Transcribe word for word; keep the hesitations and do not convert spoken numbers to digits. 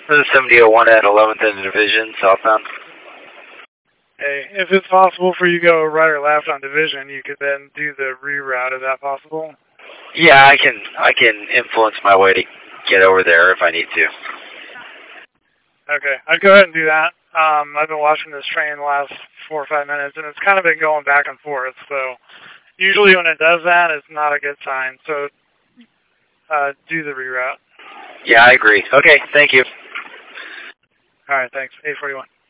This is seventy oh one at eleventh and Division, southbound. Hey, if it's possible for you to go right or left on Division, you could then do the reroute. Is that possible? Yeah, I can I can influence my way to get over there if I need to. Okay, I'd go ahead and do that. Um, I've been watching this train the last four or five minutes, and it's kind of been going back and forth. So usually when it does that, it's not a good sign. So uh, do the reroute. Yeah, I agree. Okay, thank you. All right, thanks. eight forty-one.